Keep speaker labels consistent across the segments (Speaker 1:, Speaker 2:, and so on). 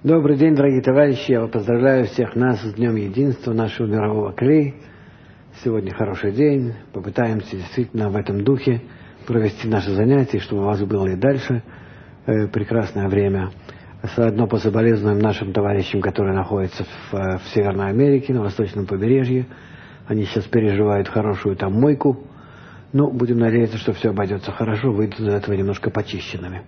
Speaker 1: Добрый день, дорогие товарищи. Я поздравляю всех нас с Днем Единства нашего мирового Кли. Сегодня хороший день. Попытаемся действительно в этом духе провести наши занятия, чтобы у вас было и дальше прекрасное время. Заодно пособолезнуем нашим товарищам, которые находятся в Северной Америке, на восточном побережье. Они сейчас переживают хорошую там мойку. Но будем надеяться, что все обойдется хорошо, выйдут из этого немножко почищенными.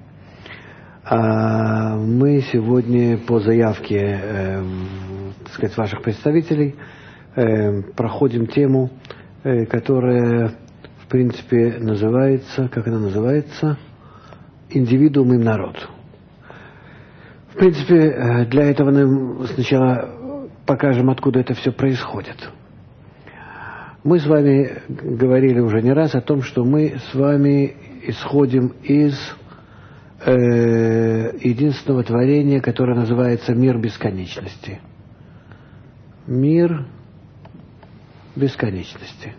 Speaker 1: Мы сегодня по заявке ваших представителей проходим тему, которая в принципе называется, как она называется? Индивидуум и народ. В принципе, для этого мы сначала покажем, откуда это все происходит. Мы с вами говорили уже не раз о том, что мы с вами исходим из единственного творения, которое называется мир бесконечности. Мир бесконечности.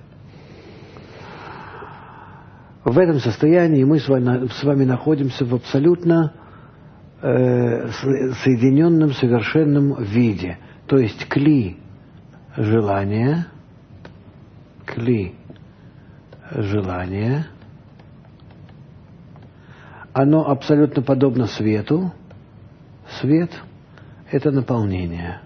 Speaker 1: В этом состоянии мы с вами находимся в абсолютно соединенном, совершенном виде. То есть кли желания, оно абсолютно подобно свету. Свет – это наполнение.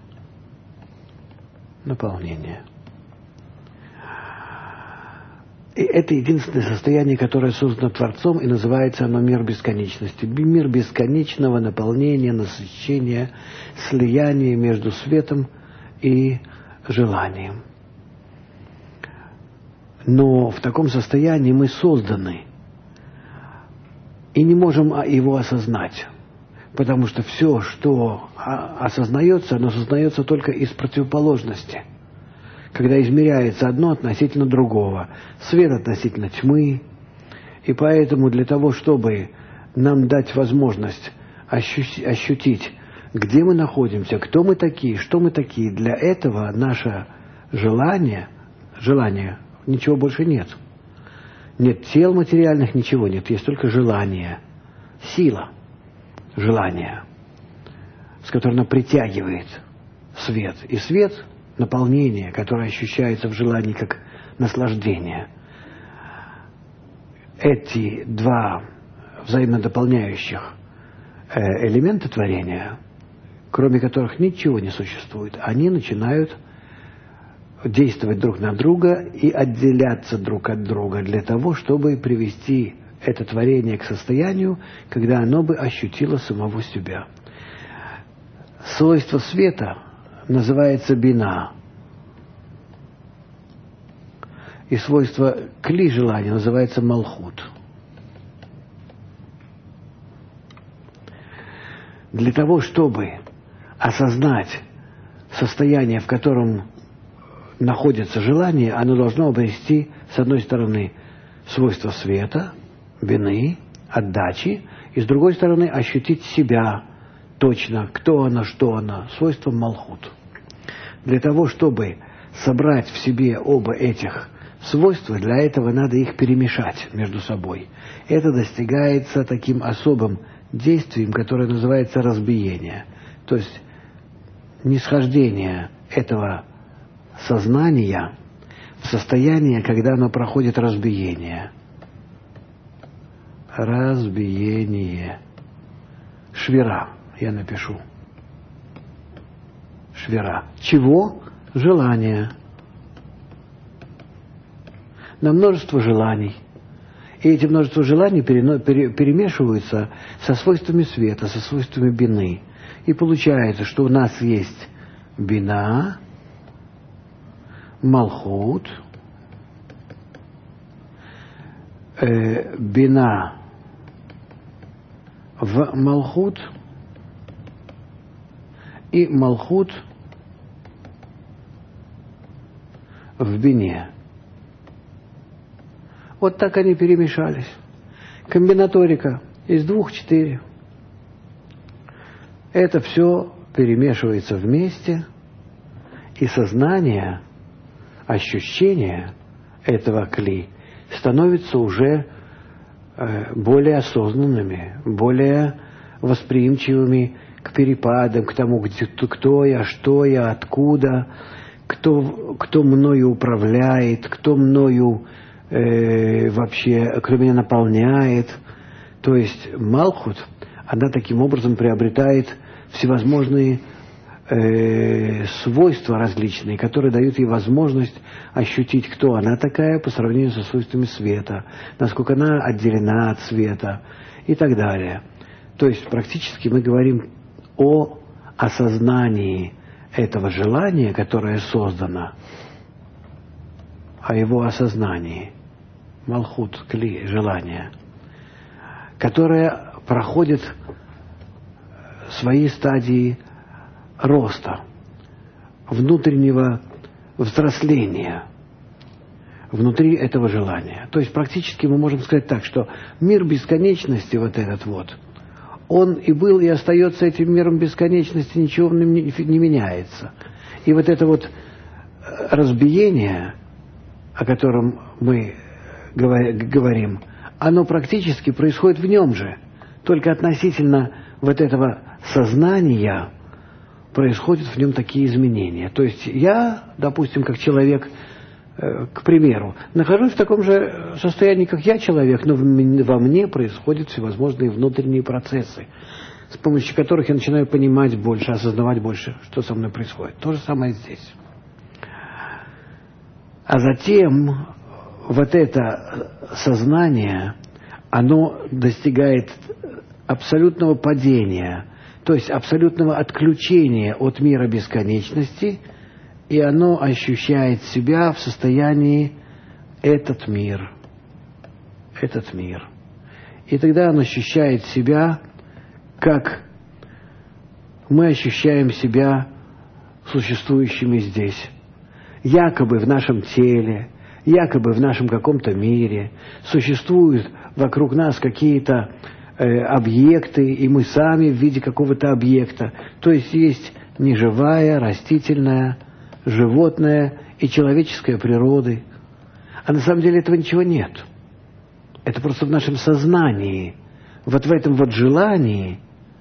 Speaker 1: И это единственное состояние, которое создано Творцом, и называется оно мир бесконечности. Мир бесконечного наполнения, насыщения, слияния между светом и желанием. Но в таком состоянии мы созданы. И не можем его осознать, потому что все, что осознается, оно осознается только из противоположности. Когда измеряется одно относительно другого, свет относительно тьмы. И поэтому для того, чтобы нам дать возможность ощутить, где мы находимся, кто мы такие, что мы такие, для этого наше желание, ничего больше нет. Нет тел материальных, ничего нет. Есть только желание. Сила желания, с которой она притягивает свет. И свет – наполнение, которое ощущается в желании как наслаждение. Эти два взаимодополняющих элемента творения, кроме которых ничего не существует, они начинают действовать друг на друга и отделяться друг от друга для того, чтобы привести это творение к состоянию, когда оно бы ощутило самого себя. Свойство света называется бина. И свойство кли желания называется малхут. Для того, чтобы осознать состояние, в котором находится желание, оно должно обрести, с одной стороны, свойство света, бины, отдачи, и с другой стороны, ощутить себя точно, кто она, что она, свойство малхут. Для того, чтобы собрать в себе оба этих свойства, для этого надо их перемешать между собой. Это достигается таким особым действием, которое называется разбиение. То есть нисхождение этого сознания в состояние, когда оно проходит разбиение. Швира, я напишу. Швира. Чего? Желание. На множество желаний. И эти множество желаний перемешиваются со свойствами света, со свойствами бины. И получается, что у нас есть бина, малхут, бина в малхут и малхут в бине. Вот так они перемешались. Комбинаторика из 2-4. Это все перемешивается вместе, и сознание, ощущение этого кли становятся уже более осознанными, более восприимчивыми к перепадам, к тому, кто я, что я, откуда, кто мною управляет, кто мною вообще, кто меня наполняет. То есть Малхут, она таким образом приобретает всевозможные свойства различные, которые дают ей возможность ощутить, кто она такая по сравнению со свойствами света, насколько она отделена от света и так далее. То есть практически мы говорим о осознании этого желания, которое создано, о его осознании. Малхут, кли, желание, которое проходит свои стадии роста, внутреннего взросления внутри этого желания. То есть практически мы можем сказать так, что мир бесконечности вот этот вот, он и был, и остается этим миром бесконечности, ничего в нем не меняется. И вот это вот разбиение, о котором мы говорим, оно практически происходит в нем же. Только относительно вот этого сознания происходят в нем такие изменения. То есть я, допустим, как человек, к примеру, нахожусь в таком же состоянии, как я человек, но во мне происходят всевозможные внутренние процессы, с помощью которых я начинаю понимать больше, осознавать больше, что со мной происходит. То же самое здесь. А затем вот это сознание, оно достигает абсолютного падения, то есть абсолютного отключения от мира бесконечности, и оно ощущает себя в состоянии этот мир. И тогда оно ощущает себя, как мы ощущаем себя существующими здесь. Якобы в нашем теле, якобы в нашем каком-то мире существуют вокруг нас какие-то объекты, и мы сами в виде какого-то объекта. То есть есть неживая, растительная, животная и человеческая природы. А на самом деле этого ничего нет. Это просто в нашем сознании. Вот в этом вот желании,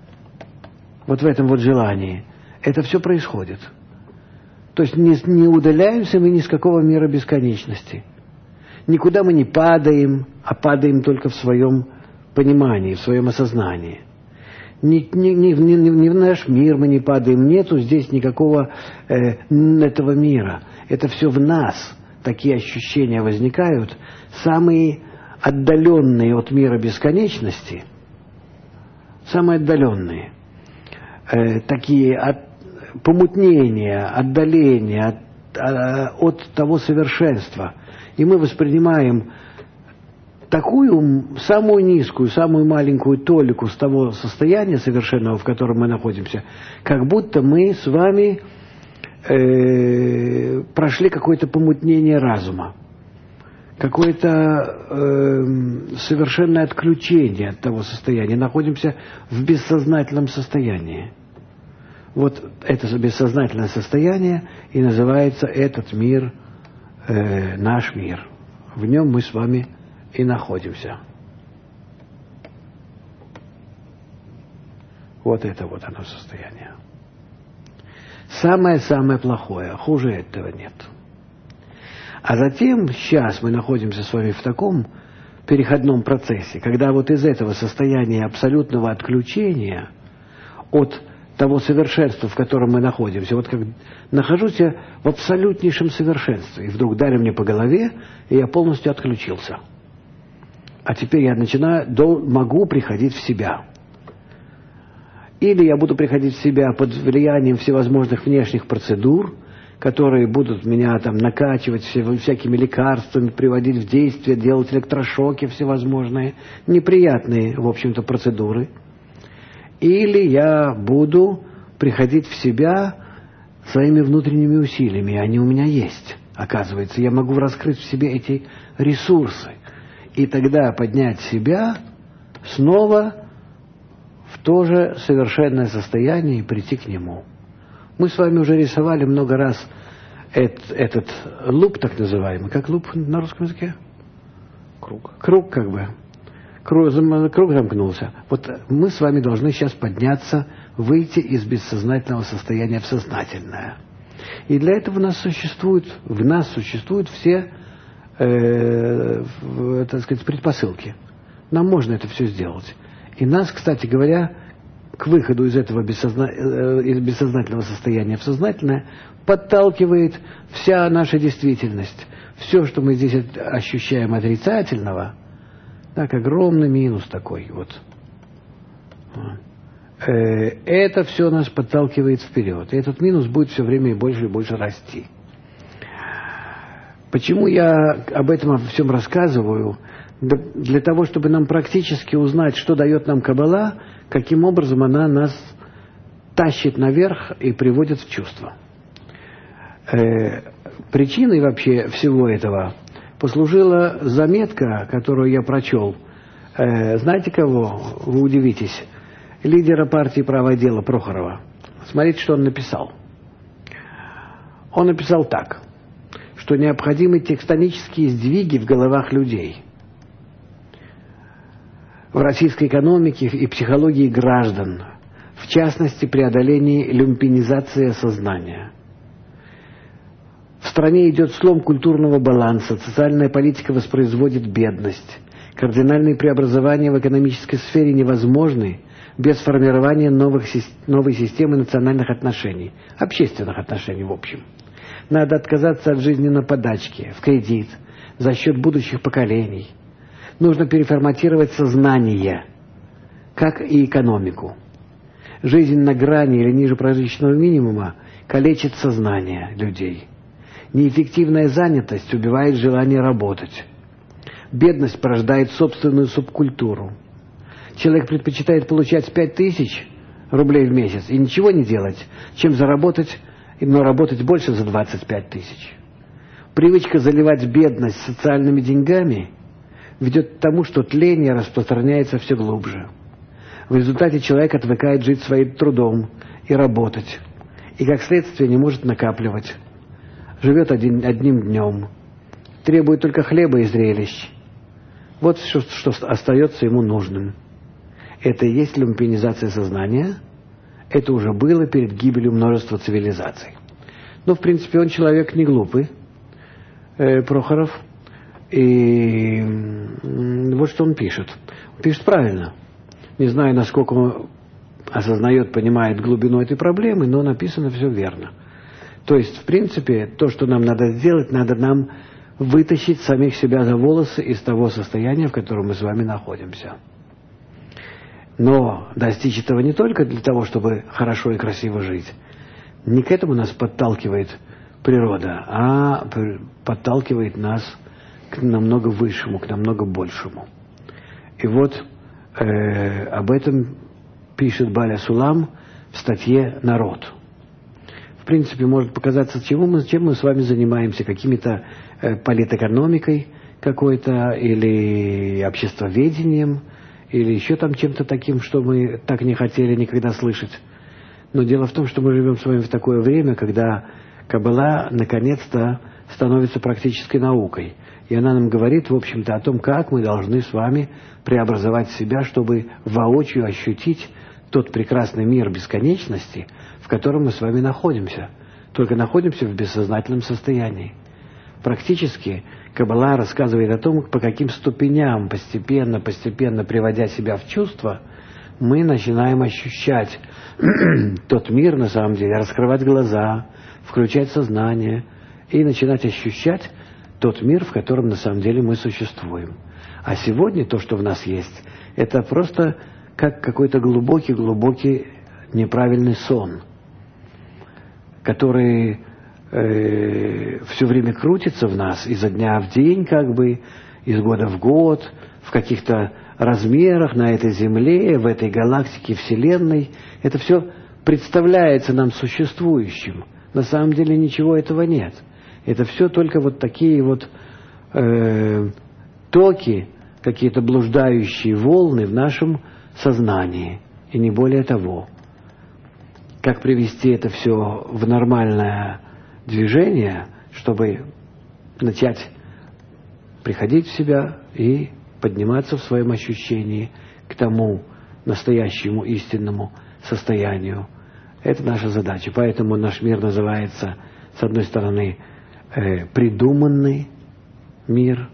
Speaker 1: это все происходит. То есть не удаляемся мы ни с какого мира бесконечности. Никуда мы не падаем, а падаем только в своем понимании, в своем осознании. Ни в наш мир мы не падаем, нету здесь никакого этого мира. Это все в нас. Такие ощущения возникают, самые отдаленные от мира бесконечности, самые отдаленные, такие помутнения, отдаления от того совершенства. И мы воспринимаем такую самую низкую, самую маленькую толику с того состояния совершенного, в котором мы находимся, как будто мы с вами прошли какое-то помутнение разума, какое-то совершенное отключение от того состояния, находимся в бессознательном состоянии. Вот это бессознательное состояние и называется этот мир, наш мир. В нем мы с вами и находимся. Вот это вот оно состояние. Самое-самое плохое, хуже этого нет. А затем, сейчас мы находимся с вами в таком переходном процессе, когда вот из этого состояния абсолютного отключения от того совершенства, в котором мы находимся, вот как нахожусь я в абсолютнейшем совершенстве, и вдруг дали мне по голове, и я полностью отключился. А теперь я могу приходить в себя. Или я буду приходить в себя под влиянием всевозможных внешних процедур, которые будут меня там накачивать всякими лекарствами, приводить в действие, делать электрошоки всевозможные, неприятные, в общем-то, процедуры. Или я буду приходить в себя своими внутренними усилиями, они у меня есть. Оказывается, я могу раскрыть в себе эти ресурсы. И тогда поднять себя снова в то же совершенное состояние и прийти к нему. Мы с вами уже рисовали много раз этот луп, так называемый. Как луп на русском языке? Круг. Круг как бы. Круг замкнулся. Вот мы с вами должны сейчас подняться выйти из бессознательного состояния в сознательное. И для этого в нас существуют все так сказать, предпосылки. Нам можно это все сделать. И нас, кстати говоря, к выходу из этого из бессознательного состояния в сознательное подталкивает вся наша действительность. Все, что мы здесь ощущаем отрицательного, так, огромный минус такой вот. Это все нас подталкивает вперед. И этот минус будет все время и больше расти. Почему я об этом всем рассказываю? Для того, чтобы нам практически узнать, что дает нам Каббала, каким образом она нас тащит наверх и приводит в чувство. Причиной вообще всего этого послужила заметка, которую я прочел. Знаете кого? Вы удивитесь. Лидера партии «Правое дело» Прохорова. Смотрите, что он написал. Он написал так, что необходимы тектонические сдвиги в головах людей, в российской экономике и психологии граждан, в частности, преодоление люмпинизации сознания. В стране идет слом культурного баланса, социальная политика воспроизводит бедность. Кардинальные преобразования в экономической сфере невозможны без формирования новой системы национальных отношений, общественных отношений в общем. Надо отказаться от жизни на подачке, в кредит, за счет будущих поколений. Нужно переформатировать сознание, как и экономику. Жизнь на грани или ниже прожиточного минимума калечит сознание людей. Неэффективная занятость убивает желание работать. Бедность порождает собственную субкультуру. Человек предпочитает получать 5000 рублей в месяц и ничего не делать, чем заработать, но работать больше за 25 тысяч. Привычка заливать бедность социальными деньгами ведет к тому, что тление распространяется все глубже. В результате человек отвыкает жить своим трудом и работать, и как следствие не может накапливать. Живет одним днем, требует только хлеба и зрелищ. Вот что остается ему нужным. Это и есть люмпинизация сознания. Это уже было перед гибелью множества цивилизаций. Но, в принципе, он человек не глупый, Прохоров. И вот что он пишет. Он пишет правильно. Не знаю, насколько он осознает, понимает глубину этой проблемы, но написано все верно. То есть, в принципе, то, что нам надо сделать, надо нам вытащить самих себя за волосы из того состояния, в котором мы с вами находимся. Но достичь этого не только для того, чтобы хорошо и красиво жить. Не к этому нас подталкивает природа, а подталкивает нас к намного высшему, к намного большему. И вот об этом пишет Баля Сулам в статье «Народ». В принципе, может показаться, чем мы с вами занимаемся, какими-то политэкономикой какой-то, или обществоведением, или еще там чем-то таким, что мы так не хотели никогда слышать. Но дело в том, что мы живем с вами в такое время, когда Каббала наконец-то становится практической наукой. И она нам говорит, в общем-то, о том, как мы должны с вами преобразовать себя, чтобы воочию ощутить тот прекрасный мир бесконечности, в котором мы с вами находимся. Только находимся в бессознательном состоянии. Практически Каббала рассказывает о том, по каким ступеням, постепенно приводя себя в чувство, мы начинаем ощущать тот мир, на самом деле, раскрывать глаза, включать сознание и начинать ощущать тот мир, в котором на самом деле мы существуем. А сегодня то, что в нас есть, это просто как какой-то глубокий неправильный сон, который все время крутится в нас изо дня в день, как бы, из года в год, в каких-то размерах на этой Земле, в этой галактике Вселенной. Это все представляется нам существующим. На самом деле ничего этого нет. Это все только вот такие вот токи, какие-то блуждающие волны в нашем сознании. И не более того. Как привести это все в нормальное движение, чтобы начать приходить в себя и подниматься в своем ощущении к тому настоящему истинному состоянию. Это наша задача. Поэтому наш мир называется, с одной стороны, придуманный мир,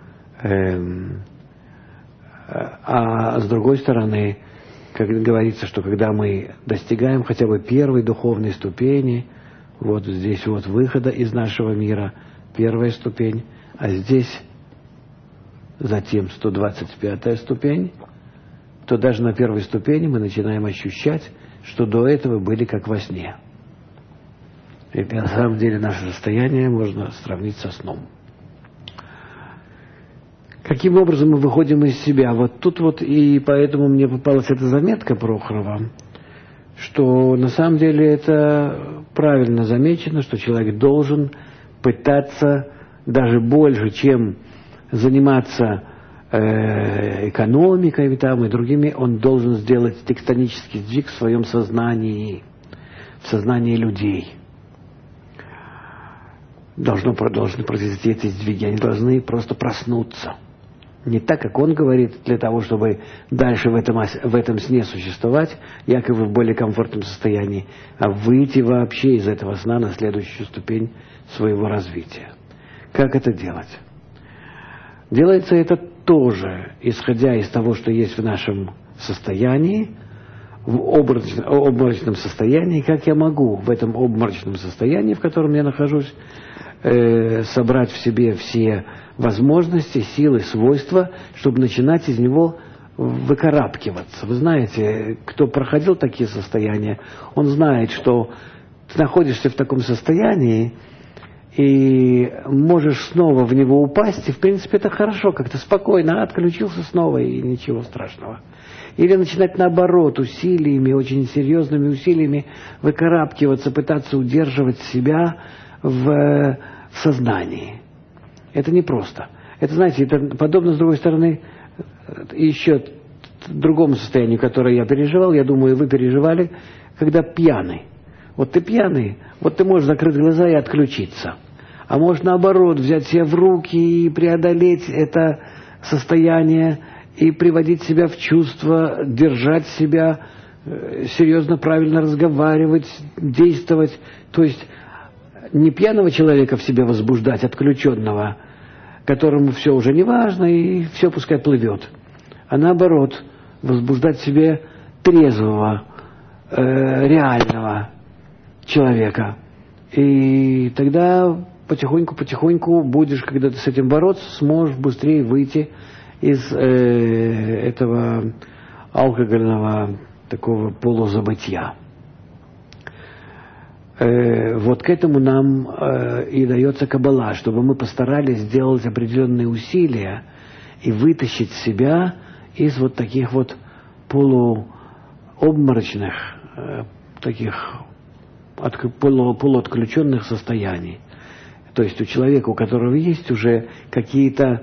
Speaker 1: а с другой стороны, как говорится, что когда мы достигаем хотя бы первой духовной ступени, вот здесь вот выхода из нашего мира, первая ступень, а здесь затем 125-я ступень, то даже на первой ступени мы начинаем ощущать, что до этого были как во сне. И на самом деле наше состояние можно сравнить со сном. Каким образом мы выходим из себя? Вот тут вот, и поэтому мне попалась эта заметка Прохорова, что на самом деле это правильно замечено, что человек должен пытаться даже больше, чем заниматься экономикой там, и другими, он должен сделать тектонический сдвиг в своем сознании, в сознании людей. Должны произойти эти сдвиги, они должны просто проснуться. Не так, как он говорит, для того, чтобы дальше в этом сне существовать, якобы в более комфортном состоянии, а выйти вообще из этого сна на следующую ступень своего развития. Как это делать? Делается это тоже, исходя из того, что есть в нашем состоянии, в обморочном состоянии, как я могу в этом обморочном состоянии, в котором я нахожусь, собрать в себе все возможности, силы, свойства, чтобы начинать из него выкарабкиваться. Вы знаете, кто проходил такие состояния, он знает, что ты находишься в таком состоянии и можешь снова в него упасть, и в принципе это хорошо, как-то спокойно отключился снова и ничего страшного. Или начинать наоборот, усилиями, очень серьезными усилиями выкарабкиваться, пытаться удерживать себя в сознании. Это непросто. Это, знаете, это подобно, с другой стороны, еще другому состоянию, которое я переживал, я думаю, вы переживали, когда пьяный. Вот ты пьяный, вот ты можешь закрыть глаза и отключиться. А можешь, наоборот, взять себя в руки и преодолеть это состояние и приводить себя в чувство, держать себя, серьезно, правильно разговаривать, действовать. То есть не пьяного человека в себе возбуждать, отключенного, которому все уже не важно и все пускай плывет, а наоборот, возбуждать в себе трезвого, реального человека. И тогда потихоньку будешь, когда ты с этим бороться, сможешь быстрее выйти из этого алкогольного такого полузабытия. Вот к этому нам и дается Каббала, чтобы мы постарались сделать определенные усилия и вытащить себя из вот таких вот полуобморочных, таких полуотключенных состояний. То есть у человека, у которого есть уже какие-то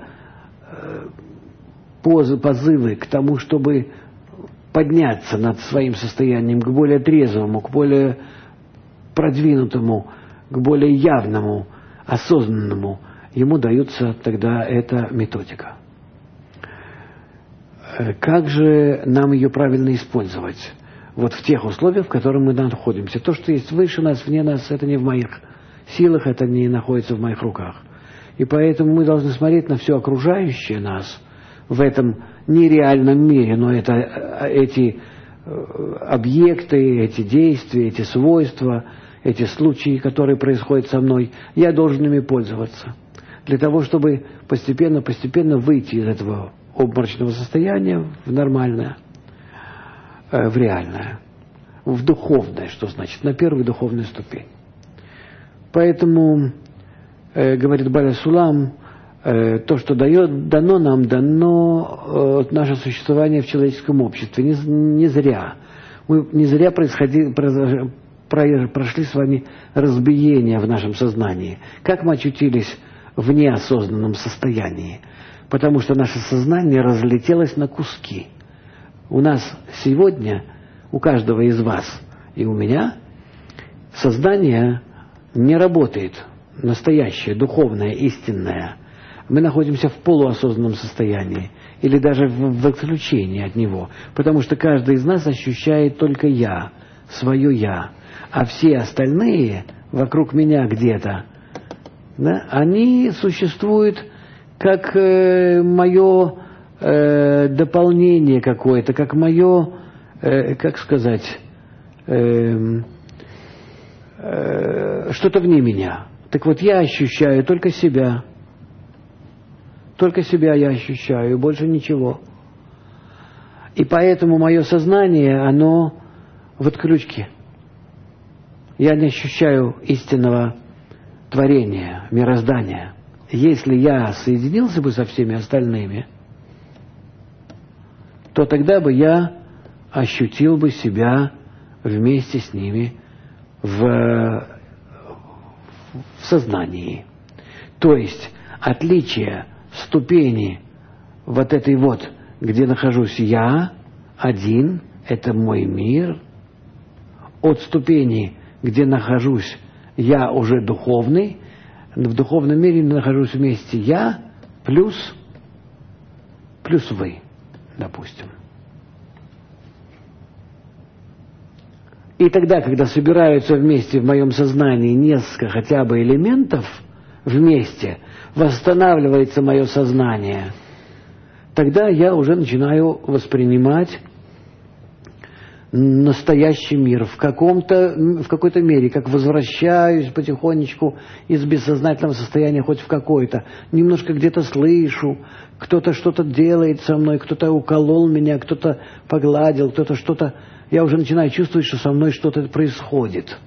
Speaker 1: позывы к тому, чтобы подняться над своим состоянием к более трезвому, к более продвинутому, к более явному, осознанному, ему дается тогда эта методика. Как же нам ее правильно использовать? Вот в тех условиях, в которых мы находимся. То, что есть выше нас, вне нас, это не в моих силах, это не находится в моих руках. И поэтому мы должны смотреть на все окружающее нас в этом нереальном мире, но это эти объекты, эти действия, эти свойства, эти случаи, которые происходят со мной, я должен ими пользоваться. Для того, чтобы постепенно выйти из этого обморочного состояния в нормальное, в реальное, в духовное, что значит, на первую духовную ступень. Поэтому, говорит Баля Сулам, то, что дано нам, наше существование в человеческом обществе. Не зря. Мы не зря прошли с вами разбиение в нашем сознании. Как мы очутились в неосознанном состоянии? Потому что наше сознание разлетелось на куски. У нас сегодня, у каждого из вас и у меня, сознание не работает, настоящее, духовное, истинное. мы находимся в полуосознанном состоянии или даже в отключении от него, потому что каждый из нас ощущает только «я», свое «я», а все остальные вокруг меня где-то, да, они существуют как мое дополнение какое-то, как мое, как сказать, что-то вне меня. Так вот, я ощущаю только себя. Только себя я ощущаю, больше ничего. И поэтому мое сознание, оно в отключке. Я не ощущаю истинного творения, мироздания. Если я соединился бы со всеми остальными, то тогда бы я ощутил бы себя вместе с ними в сознании. То есть отличие ступени вот этой вот, где нахожусь я один, это мой мир, от ступени, где нахожусь я уже духовный, в духовном мире нахожусь вместе я плюс вы, допустим. И тогда, когда собираются вместе в моем сознании несколько хотя бы элементов вместе, восстанавливается мое сознание, тогда я уже начинаю воспринимать настоящий мир в какой-то мере, как возвращаюсь потихонечку из бессознательного состояния хоть в какое-то. Немножко где-то слышу, кто-то что-то делает со мной, кто-то уколол меня, кто-то погладил, кто-то что-то. Я уже начинаю чувствовать, что со мной что-то происходит.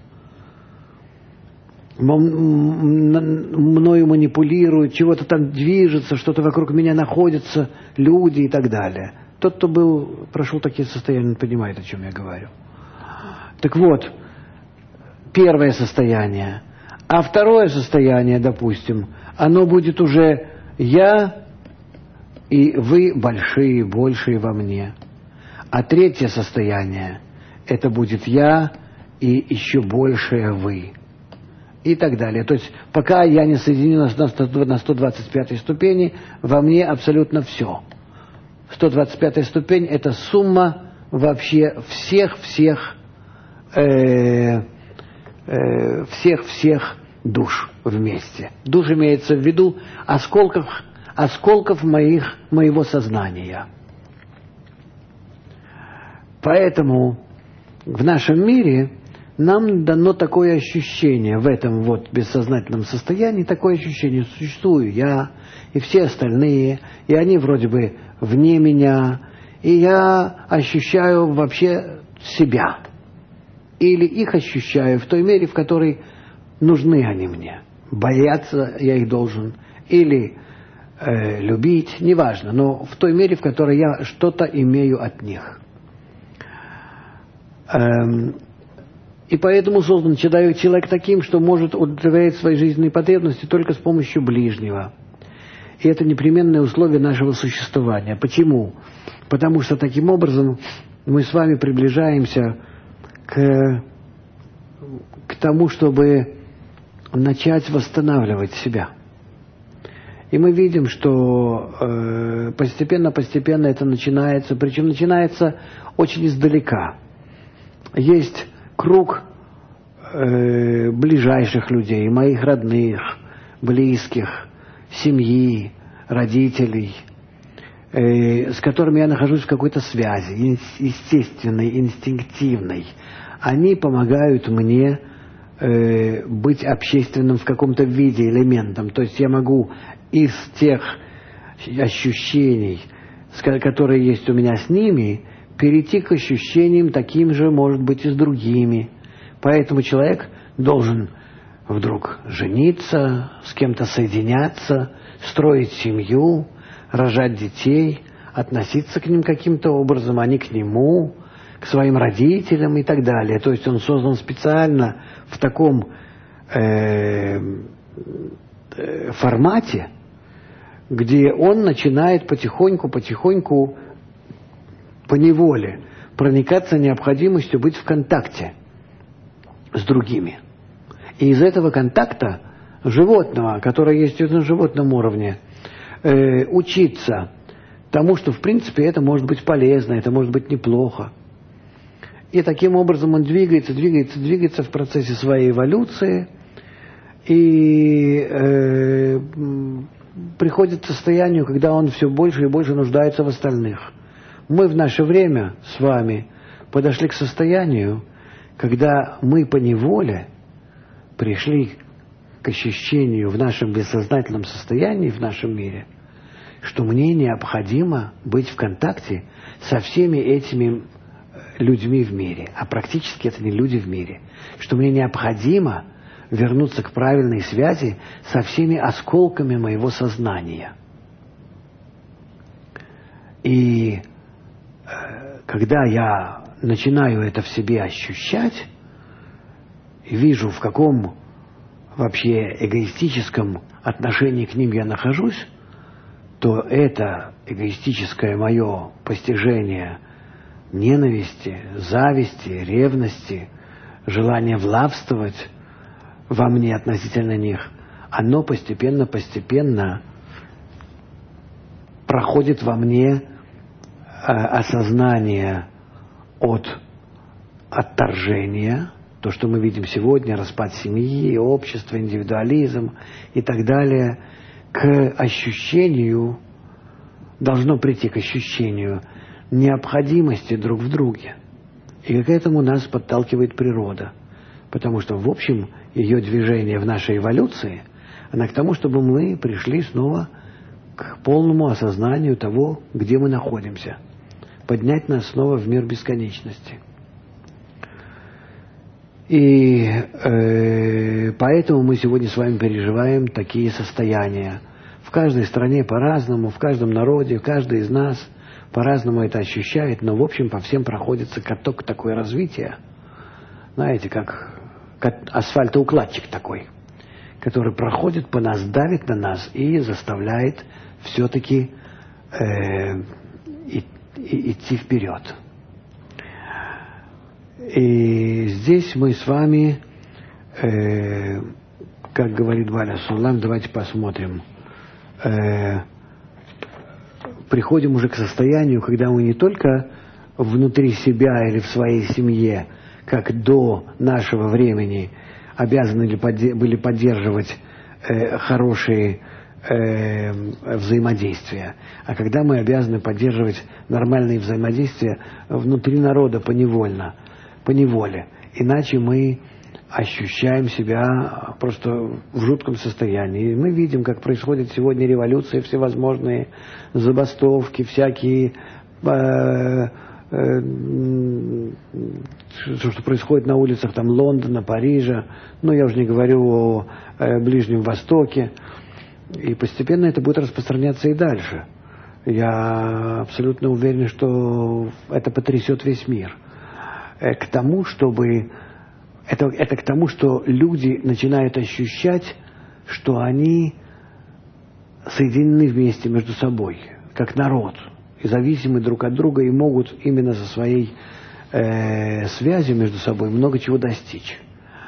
Speaker 1: Мною манипулируют, чего-то там движется, что-то вокруг меня находится, люди и так далее. Тот, кто прошел такие состояния, он понимает, о чем я говорю. Так вот, первое состояние. А второе состояние, допустим, оно будет уже я и вы большие, большие во мне. А третье состояние, это будет я и еще большее вы. И так далее. То есть, пока я не соединилась на 125-й ступени, во мне абсолютно все. 125-я ступень – это сумма вообще всех душ вместе. Душ имеется в виду осколков моего сознания. Поэтому в нашем мире нам дано такое ощущение, в этом вот бессознательном состоянии, такое ощущение: существую я и все остальные, и они вроде бы вне меня, и я ощущаю вообще себя. Или их ощущаю в той мере, в которой нужны они мне. Бояться я их должен, или любить, неважно, но в той мере, в которой я что-то имею от них. И поэтому создан человек таким, что может удовлетворять свои жизненные потребности только с помощью ближнего. И это непременное условие нашего существования. Почему? Потому что таким образом мы с вами приближаемся к тому, чтобы начать восстанавливать себя. И мы видим, что постепенно это начинается, причем начинается очень издалека. Есть круг ближайших людей, моих родных, близких, семьи, родителей, с которыми я нахожусь в какой-то связи, естественной, инстинктивной. Они помогают мне быть общественным в каком-то виде элементом. То есть я могу из тех ощущений, которые есть у меня с ними, перейти к ощущениям таким же, может быть, и с другими. Поэтому человек должен вдруг жениться, с кем-то соединяться, строить семью, рожать детей, относиться к ним каким-то образом, они к нему, к своим родителям и так далее. То есть он создан специально в таком формате, где он начинает потихоньку, поневоле проникаться необходимостью быть в контакте с другими. И из этого контакта животного, которое есть на животном уровне, учиться тому, что в принципе это может быть полезно, это может быть неплохо. И таким образом он двигается в процессе своей эволюции и приходит к состоянию, когда он все больше и больше нуждается в остальных. Мы в наше время с вами подошли к состоянию, когда мы поневоле пришли к ощущению в нашем бессознательном состоянии, в нашем мире, что мне необходимо быть в контакте со всеми этими людьми в мире, а практически это не люди в мире, что мне необходимо вернуться к правильной связи со всеми осколками моего сознания. И когда я начинаю это в себе ощущать и вижу, в каком вообще эгоистическом отношении к ним я нахожусь, то это эгоистическое мое постижение ненависти, зависти, ревности, желание властвовать во мне относительно них, оно постепенно проходит во мне осознание от отторжения, то, что мы видим сегодня, распад семьи, общества, индивидуализм и так далее, к ощущению, должно прийти к ощущению необходимости друг в друге. И к этому нас подталкивает природа. Потому что, в общем, ее движение в нашей эволюции, она к тому, чтобы мы пришли снова к полному осознанию того, где мы находимся. Поднять нас снова в мир бесконечности. И поэтому мы сегодня с вами переживаем такие состояния. В каждой стране по-разному, в каждом народе, каждый из нас по-разному это ощущает, но в общем по всем проходится каток такое развитие. Знаете, как асфальтоукладчик такой, который проходит по нас, давит на нас и заставляет все-таки идти вперед. И здесь мы с вами, как говорит Валя Сулам, давайте посмотрим, приходим уже к состоянию, когда мы не только внутри себя или в своей семье, как до нашего времени, обязаны были поддерживать хорошие взаимодействия, а когда мы обязаны поддерживать нормальные взаимодействия внутри народа поневоле. Иначе мы ощущаем себя просто в жутком состоянии. И мы видим, как происходят сегодня революции, всевозможные забастовки, всякие, что происходит на улицах там, Лондона, Парижа, ну я уже не говорю о Ближнем Востоке. И постепенно это будет распространяться и дальше. Я абсолютно уверен, что это потрясет весь мир. К тому, чтобы... Это к тому, что люди начинают ощущать, что они соединены вместе между собой, как народ, и зависимы друг от друга, и могут именно со своей связью между собой много чего достичь.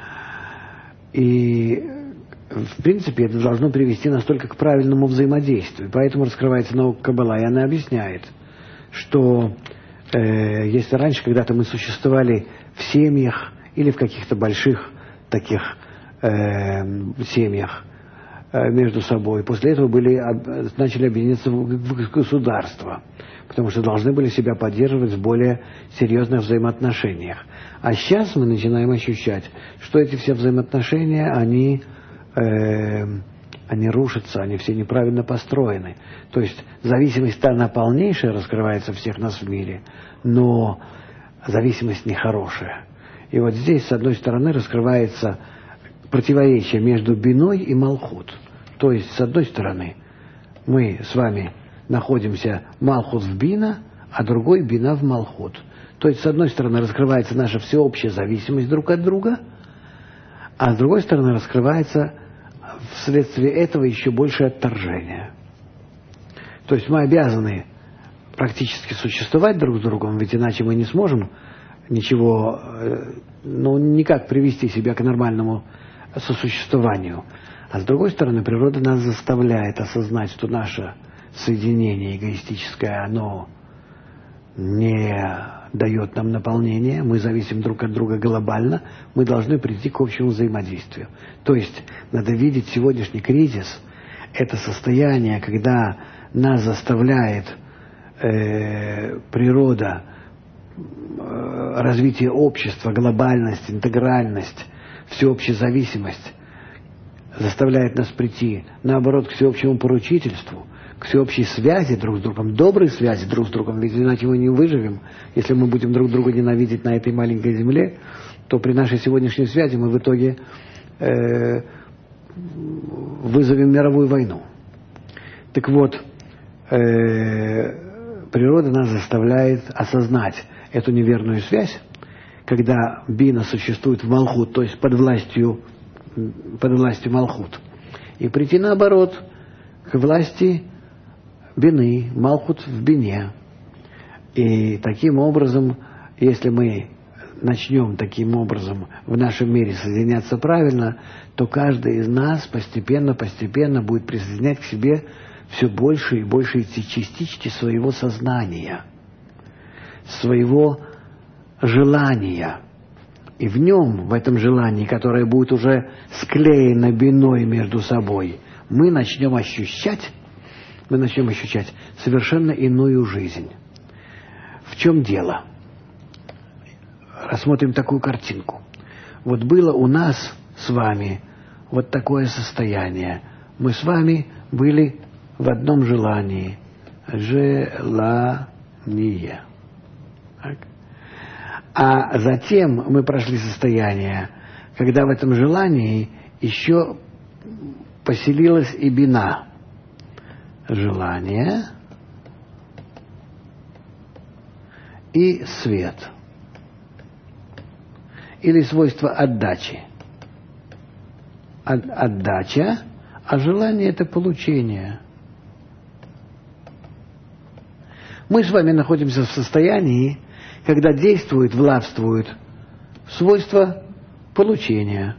Speaker 1: И, в принципе, это должно привести нас только к правильному взаимодействию. Поэтому раскрывается наука Каббала, и она объясняет, что если раньше когда-то мы существовали в семьях, или в каких-то больших таких семьях между собой. После этого начали объединяться в государства, потому что должны были себя поддерживать в более серьезных взаимоотношениях. А сейчас мы начинаем ощущать, что эти все взаимоотношения, они рушатся, они все неправильно построены. То есть зависимость, она полнейшая, раскрывается всех нас в мире, но зависимость нехорошая. И вот здесь, с одной стороны, раскрывается противоречие между биной и малхут. То есть, с одной стороны, мы с вами находимся малхут в бина, а другой бина в малхут. То есть, с одной стороны, раскрывается наша всеобщая зависимость друг от друга, а с другой стороны, раскрывается вследствие этого еще большее отторжение. То есть, мы обязаны практически существовать друг с другом, ведь иначе мы не сможем ничего, никак привести себя к нормальному сосуществованию. А с другой стороны, природа нас заставляет осознать, что наше соединение эгоистическое, оно не дает нам наполнения, мы зависим друг от друга глобально, мы должны прийти к общему взаимодействию. То есть надо видеть сегодняшний кризис, это состояние, когда нас заставляет природа, развитие общества, глобальность, интегральность, всеобщая зависимость, заставляет нас прийти, наоборот, к всеобщему поручительству, к всеобщей связи друг с другом, доброй связи друг с другом, ведь иначе мы не выживем. Если мы будем друг друга ненавидеть на этой маленькой земле, то при нашей сегодняшней связи мы в итоге вызовем мировую войну. Так вот, природа нас заставляет осознать эту неверную связь, когда бина существует в Малхут, то есть под властью Малхут, и прийти наоборот к власти бины, Малхут в бине. И таким образом, если мы начнем таким образом в нашем мире соединяться правильно, то каждый из нас постепенно будет присоединять к себе все больше и больше эти частички своего сознания, своего желания. И в нем, в этом желании, которое будет уже склеено биной между собой, мы начнем ощущать совершенно иную жизнь. В чем дело? Рассмотрим такую картинку. Вот было у нас с вами вот такое состояние. Мы с вами были в одном желании. Желание. Так. А затем мы прошли состояние, когда в этом желании еще поселилась и бина. Желание и свет. Или свойство отдачи. Отдача, а желание – это получение. Мы с вами находимся в состоянии, когда действует, властвует свойство получения.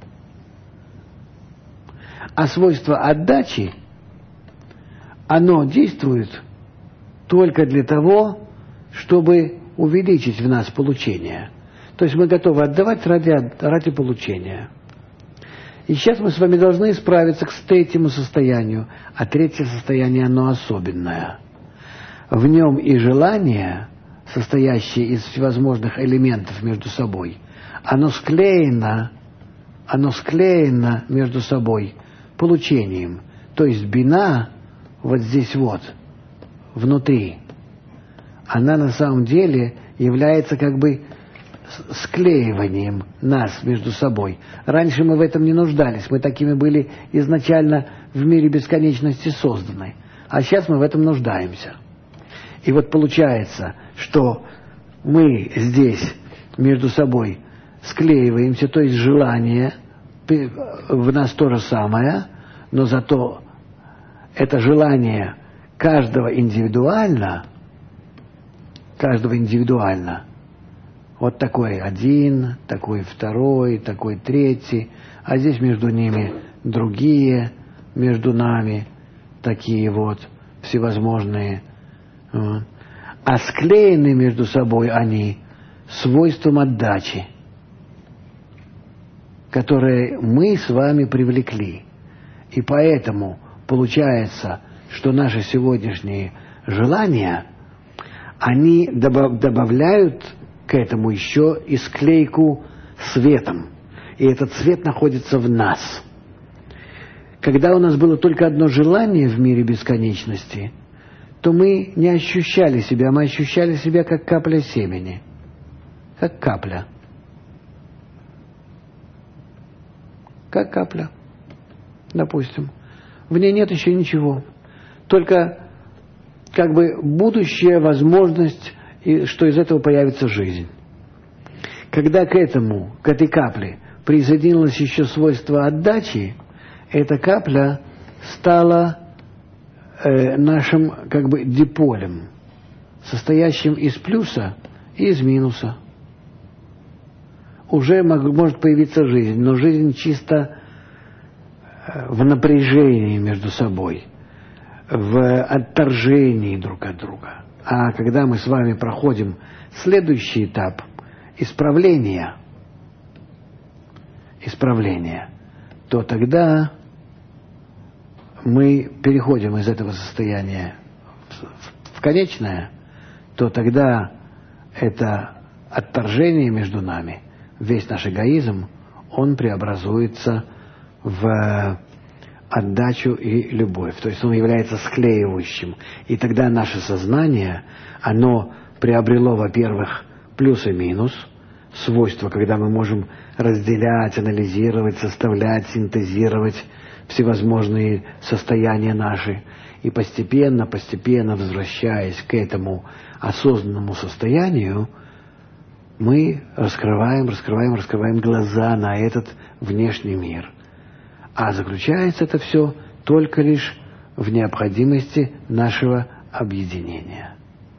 Speaker 1: А свойство отдачи, оно действует только для того, чтобы увеличить в нас получение. То есть мы готовы отдавать ради получения. И сейчас мы с вами должны справиться с третьему состоянию. А третье состояние, оно особенное. В нем и желание, состоящее из всевозможных элементов между собой, оно склеено между собой получением. То есть бина вот здесь вот, внутри, она на самом деле является как бы склеиванием нас между собой. Раньше мы в этом не нуждались, мы такими были изначально в мире бесконечности созданы. А сейчас мы в этом нуждаемся. И вот получается, что мы здесь между собой склеиваемся, то есть желание в нас то же самое, но зато это желание каждого индивидуально, вот такой один, такой второй, такой третий, а здесь между ними другие, между нами такие вот всевозможные. А склеены между собой они свойством отдачи, которое мы с вами привлекли. И поэтому получается, что наши сегодняшние желания, они добавляют к этому еще и склейку светом. И этот свет находится в нас. Когда у нас было только одно желание в мире бесконечности, то мы не ощущали себя, мы ощущали себя как капля семени. Как капля. Как капля, допустим. В ней нет еще ничего. Только как бы будущая возможность, что из этого появится жизнь. Когда к этой капле присоединилось еще свойство отдачи, эта капля стала нашим как бы диполем, состоящим из плюса и из минуса. Уже может появиться жизнь, но жизнь чисто в напряжении между собой, в отторжении друг от друга. А когда мы с вами проходим следующий этап исправления, то тогда мы переходим из этого состояния в конечное, то тогда это отторжение между нами, весь наш эгоизм, он преобразуется в отдачу и любовь. То есть он является склеивающим. И тогда наше сознание, оно приобрело, во-первых, плюс и минус, свойства, когда мы можем разделять, анализировать, составлять, синтезировать всевозможные состояния наши. И постепенно, возвращаясь к этому осознанному состоянию, мы раскрываем глаза на этот внешний мир. А заключается это все только лишь в необходимости нашего объединения.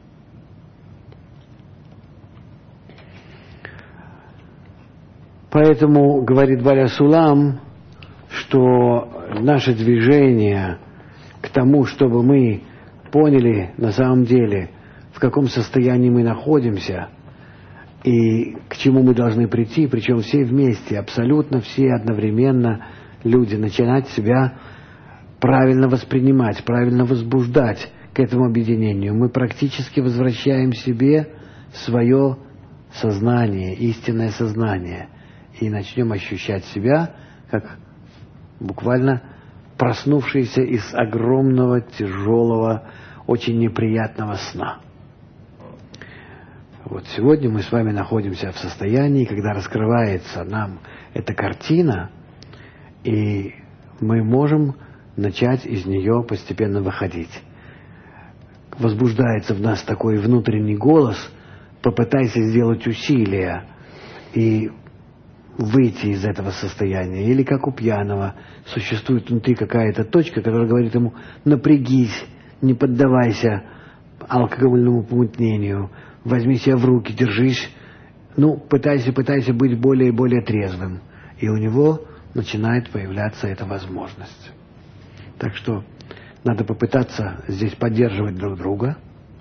Speaker 1: Поэтому, говорит Баля Сулам, что наше движение к тому, чтобы мы поняли на самом деле, в каком состоянии мы находимся и к чему мы должны прийти, причем все вместе, абсолютно все одновременно люди, начинать себя правильно воспринимать, правильно возбуждать к этому объединению. Мы практически возвращаем себе свое сознание, истинное сознание, и начнем ощущать себя как буквально проснувшиеся из огромного, тяжелого, очень неприятного сна. Вот сегодня мы с вами находимся в состоянии, когда раскрывается нам эта картина, и мы можем начать из нее постепенно выходить. Возбуждается в нас такой внутренний голос: попытайся сделать усилия и выйти из этого состояния. Или как у пьяного существует внутри какая-то точка, которая говорит ему: напрягись, не поддавайся алкогольному помутнению, возьми себя в руки, держись, пытайся быть более и более трезвым. И у него начинает появляться эта возможность. Так что надо попытаться здесь поддерживать друг друга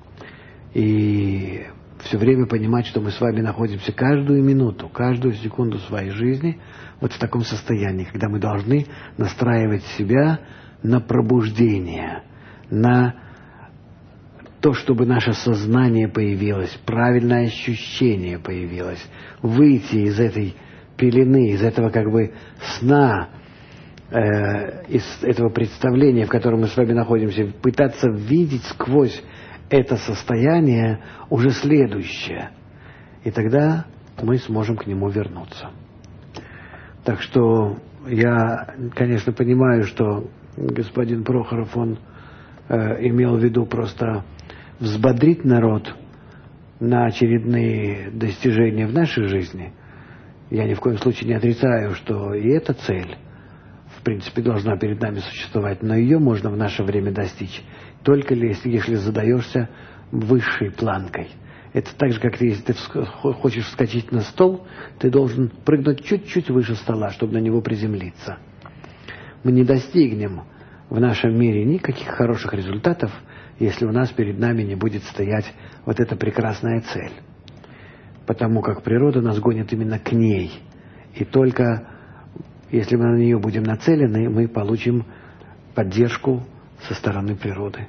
Speaker 1: и все время понимать, что мы с вами находимся каждую минуту, каждую секунду своей жизни вот в таком состоянии, когда мы должны настраивать себя на пробуждение, на то, чтобы наше сознание появилось, правильное ощущение появилось, выйти из этой пелены, из этого сна, из этого представления, в котором мы с вами находимся, пытаться видеть сквозь это состояние уже следующее. И тогда мы сможем к нему вернуться. Так что я, конечно, понимаю, что господин Прохоров, он имел в виду просто взбодрить народ на очередные достижения в нашей жизни. Я ни в коем случае не отрицаю, что и эта цель, в принципе, должна перед нами существовать, но ее можно в наше время достичь только если задаешься высшей планкой. Это так же, как если ты хочешь вскочить на стол, ты должен прыгнуть чуть-чуть выше стола, чтобы на него приземлиться. Мы не достигнем в нашем мире никаких хороших результатов, если у нас перед нами не будет стоять вот эта прекрасная цель. Потому как природа нас гонит именно к ней. И только если мы на нее будем нацелены, мы получим поддержку со стороны природы.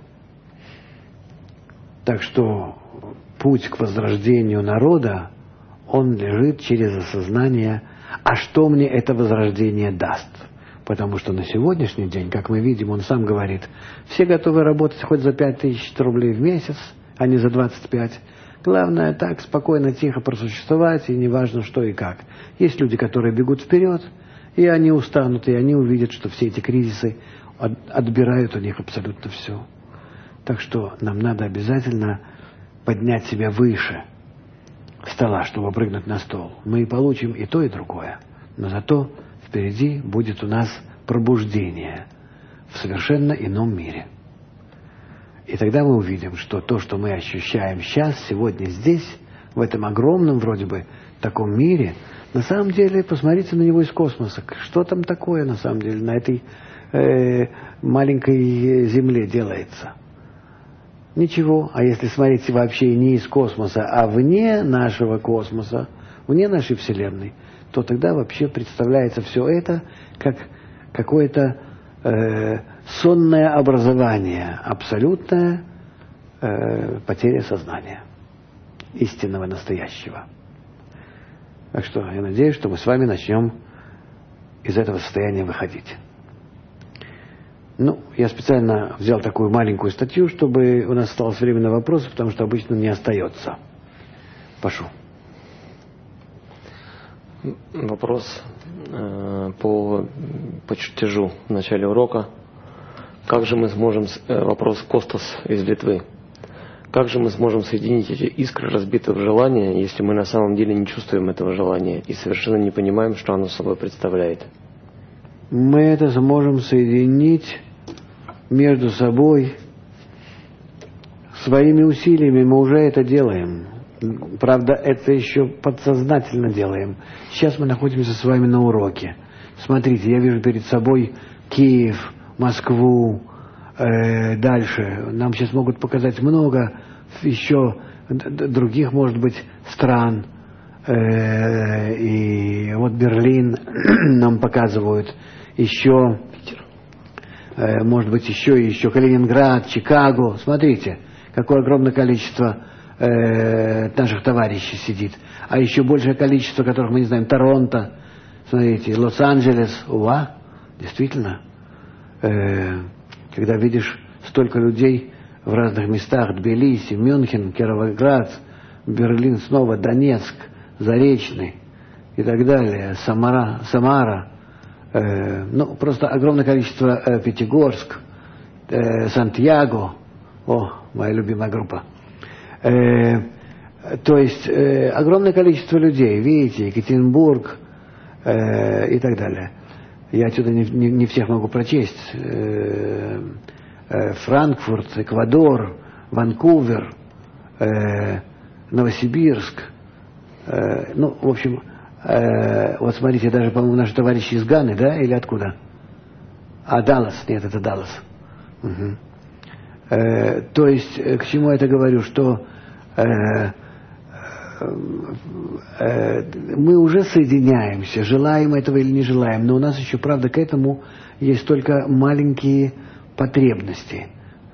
Speaker 1: Так что путь к возрождению народа, он лежит через осознание, а что мне это возрождение даст. Потому что на сегодняшний день, как мы видим, он сам говорит, все готовы работать хоть за 5000 рублей в месяц, а не за 25. Главное так спокойно, тихо просуществовать, и неважно что и как. Есть люди, которые бегут вперед, и они устанут, и они увидят, что все эти кризисы отбирают у них абсолютно все. Так что нам надо обязательно поднять себя выше стола, чтобы прыгнуть на стол. Мы и получим и то, и другое. Но зато впереди будет у нас пробуждение в совершенно ином мире. И тогда мы увидим, что то, что мы ощущаем сейчас, сегодня, здесь, в этом огромном вроде бы таком мире, на самом деле посмотрите на него из космоса. Что там такое на самом деле на этой маленькой Земле делается? Ничего. А если смотреть вообще не из космоса, а вне нашего космоса, вне нашей Вселенной, то тогда вообще представляется все это как какое-то сонное образование, абсолютная потеря сознания, истинного, настоящего. Так что я надеюсь, что мы с вами начнем из этого состояния выходить. Ну, я специально взял такую маленькую статью, чтобы у нас осталось время на вопросы, потому что обычно не остается. Прошу.
Speaker 2: Вопрос по чертежу в начале урока. Как же мы сможем, вопрос Костас из Литвы. Как же мы сможем соединить эти искры разбитого желания, если мы на самом деле не чувствуем этого желания и совершенно не понимаем, что оно собой представляет?
Speaker 1: Мы это сможем соединить между собой своими усилиями, мы уже это делаем. Правда, это еще подсознательно делаем. Сейчас мы находимся с вами на уроке. Смотрите, я вижу перед собой Киев, Москву, дальше. Нам сейчас могут показать много еще других, может быть, стран. И вот Берлин нам показывают. Еще, может быть, еще Калининград, Чикаго. Смотрите, какое огромное количество наших товарищей сидит. А еще большее количество, которых мы не знаем, Торонто, смотрите, Лос-Анджелес, действительно. Когда видишь столько людей в разных местах, Тбилиси, Мюнхен, Кировоград, Берлин снова, Донецк, Заречный и так далее, Самара, просто огромное количество, Пятигорск, Сантьяго, моя любимая группа. То есть огромное количество людей, видите, Екатеринбург и так далее. Я отсюда не всех могу прочесть. Франкфурт, Эквадор, Ванкувер, Новосибирск. В общем, вот смотрите, даже, по-моему, наши товарищи из Ганы, да, или откуда? Даллас, нет, это Даллас. Угу. То есть, к чему я это говорю, что мы уже соединяемся, желаем этого или не желаем, но у нас еще, правда, к этому есть только маленькие потребности,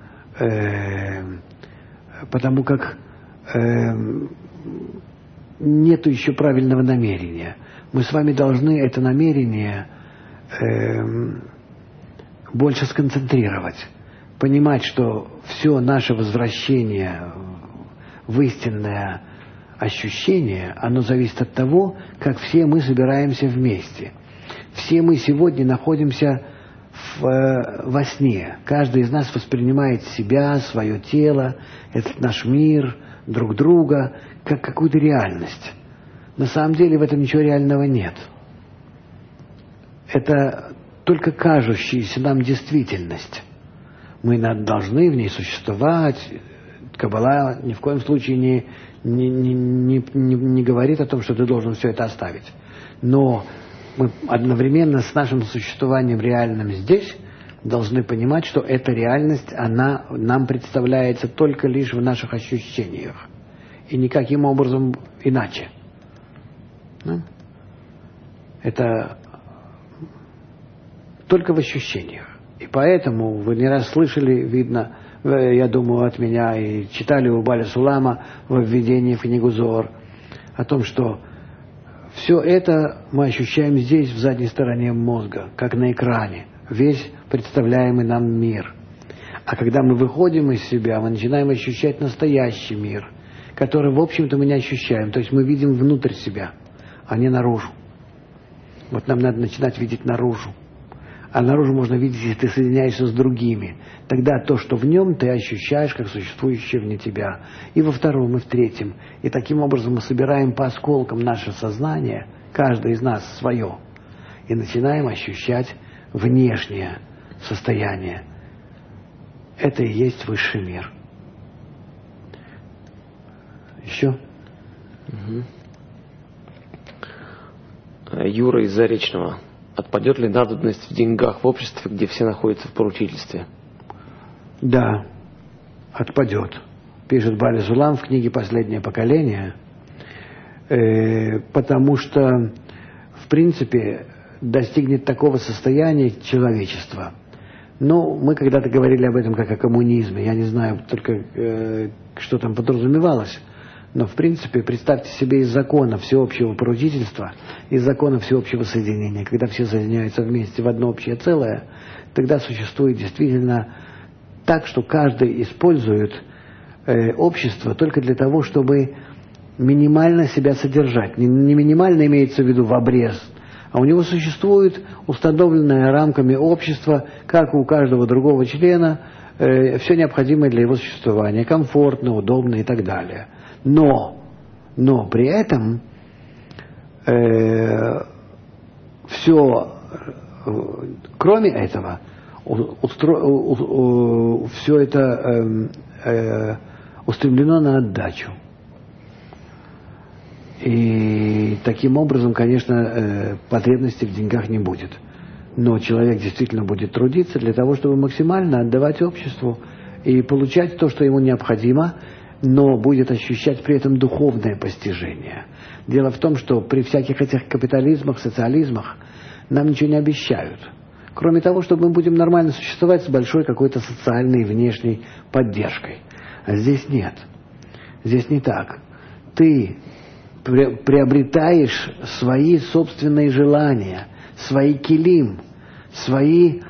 Speaker 1: потому как нету еще правильного намерения. Мы с вами должны это намерение больше сконцентрировать, понимать, что все наше возвращение в истинное ощущение, оно зависит от того, как все мы собираемся вместе. Все мы сегодня находимся во сне. Каждый из нас воспринимает себя, свое тело, этот наш мир, друг друга, как какую-то реальность. На самом деле в этом ничего реального нет. Это только кажущаяся нам действительность. Мы должны в ней существовать. Каббала ни в коем случае не говорит о том, что ты должен все это оставить. Но мы одновременно с нашим существованием реальным здесь должны понимать, что эта реальность, она нам представляется только лишь в наших ощущениях. И никаким образом иначе. Это только в ощущениях. И поэтому вы не раз слышали, видно, я думаю, от меня и читали у Баля Сулама в введении в книгу Зоар о том, что все это мы ощущаем здесь, в задней стороне мозга, как на экране, весь представляемый нам мир. А когда мы выходим из себя, мы начинаем ощущать настоящий мир, который, в общем-то, мы не ощущаем. То есть мы видим внутрь себя, а не наружу. Вот нам надо начинать видеть наружу. А наружу можно видеть, если ты соединяешься с другими. Тогда то, что в нем, ты ощущаешь как существующее вне тебя. И во втором, и в третьем. И таким образом мы собираем по осколкам наше сознание, каждый из нас свое, и начинаем ощущать внешнее состояние. Это и есть высший мир. Еще?
Speaker 2: Юра из Заречного. Отпадет ли надобность в деньгах в обществе, где все находятся в поручительстве?
Speaker 1: Да, отпадет. Пишет Бали Зулам в книге «Последнее поколение», потому что, в принципе, достигнет такого состояния человечества. Ну, мы когда-то говорили об этом как о коммунизме. Я не знаю только, что там подразумевалось. Но, в принципе, представьте себе из закона всеобщего поручительства, из закона всеобщего соединения, когда все соединяются вместе в одно общее целое, тогда существует действительно так, что каждый использует общество только для того, чтобы минимально себя содержать. Не минимально имеется в виду в обрез, а у него существует установленное рамками общества, как и у каждого другого члена, все необходимое для его существования, комфортно, удобно и так далее. Но при этом все, кроме этого, все это устремлено на отдачу. И таким образом, конечно, потребности в деньгах не будет. Но человек действительно будет трудиться для того, чтобы максимально отдавать обществу и получать то, что ему необходимо, но будет ощущать при этом духовное постижение. Дело в том, что при всяких этих капитализмах, социализмах нам ничего не обещают. Кроме того, что мы будем нормально существовать с большой какой-то социальной внешней поддержкой. А здесь нет. Здесь не так. Ты приобретаешь свои собственные желания, свои килим, свой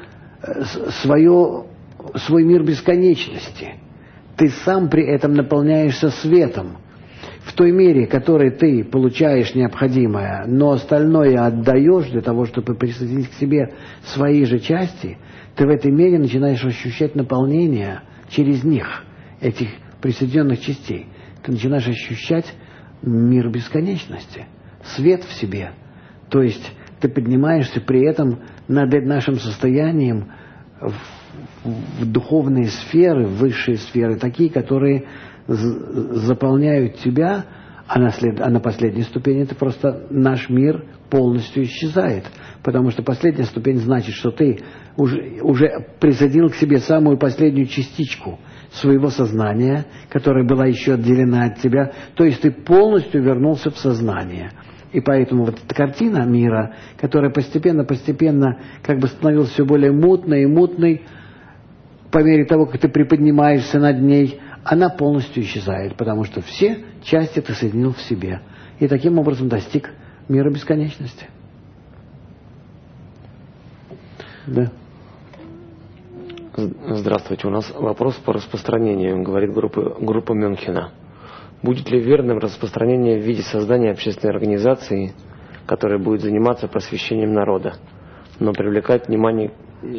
Speaker 1: мир бесконечности. Ты сам при этом наполняешься светом. В той мере, в которой ты получаешь необходимое, но остальное отдаешь для того, чтобы присоединить к себе свои же части, ты в этой мере начинаешь ощущать наполнение через них, этих присоединенных частей. Ты начинаешь ощущать мир бесконечности, свет в себе. То есть ты поднимаешься при этом над нашим состоянием в духовные сферы, в высшие сферы, такие, которые заполняют тебя, а на последней ступени это просто наш мир полностью исчезает. Потому что последняя ступень значит, что ты уже присоединил к себе самую последнюю частичку своего сознания, которая была еще отделена от тебя, то есть ты полностью вернулся в сознание. И поэтому вот эта картина мира, которая постепенно как бы становилась все более мутной и мутной, по мере того, как ты приподнимаешься над ней, она полностью исчезает, потому что все части ты соединил в себе. И таким образом достиг мира бесконечности. Да.
Speaker 2: Здравствуйте. У нас вопрос по распространению, говорит группа Мюнхена. Будет ли верным распространение в виде создания общественной организации, которая будет заниматься просвещением народа, но привлекать внимание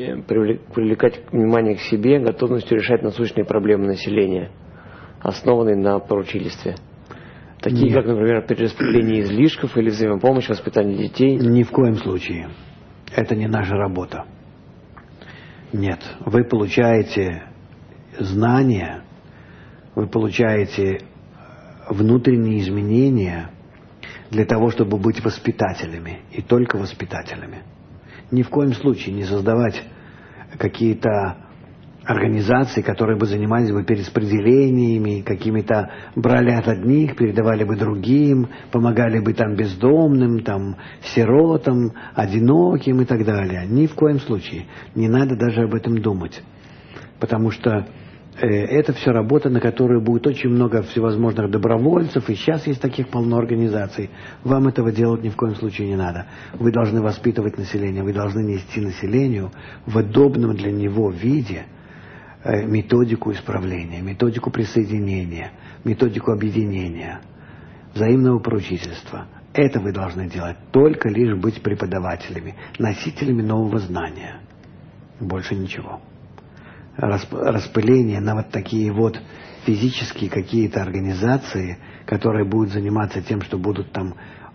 Speaker 2: к себе, готовностью решать насущные проблемы населения, основанные на поручительстве? Такие, как, например, перераспределение излишков или взаимопомощь, воспитание детей?
Speaker 1: Ни в коем случае. Это не наша работа. Нет. Вы получаете знания, вы получаете внутренние изменения для того, чтобы быть воспитателями, и только воспитателями. Ни в коем случае не создавать какие-то организации, которые бы занимались бы перераспределениями, какими-то брали от одних, передавали бы другим, помогали бы там бездомным, там сиротам, одиноким и так далее. Ни в коем случае. Не надо даже об этом думать. Потому что это все работа, на которую будет очень много всевозможных добровольцев, и сейчас есть таких полно организаций. Вам этого делать ни в коем случае не надо. Вы должны воспитывать население, вы должны нести населению в удобном для него виде методику исправления, методику присоединения, методику объединения, взаимного поручительства. Это вы должны делать, только лишь быть преподавателями, носителями нового знания. Больше ничего. Распыление на вот такие вот физические какие-то организации, которые будут заниматься тем, что будут там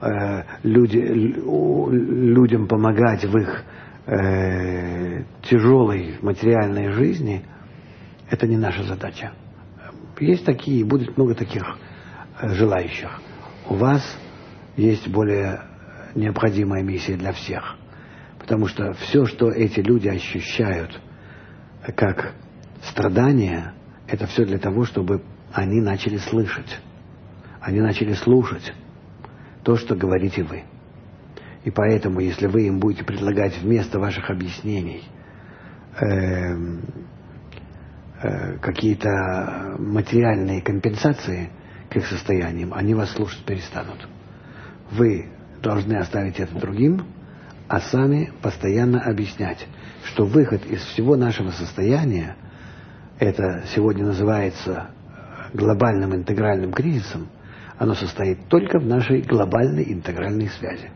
Speaker 1: людям помогать в их тяжелой материальной жизни, это не наша задача. Есть такие, будет много таких желающих. у вас есть более необходимая миссия для всех. Потому что все, что эти люди ощущают как страдания, это все для того, чтобы они начали слышать. Они начали слушать то, что говорите вы. И поэтому, если вы им будете предлагать вместо ваших объяснений какие-то материальные компенсации к их состояниям, они вас слушать перестанут. Вы должны оставить это другим, а сами постоянно объяснять, что выход из всего нашего состояния, это сегодня называется глобальным интегральным кризисом, оно состоит только в нашей глобальной интегральной связи.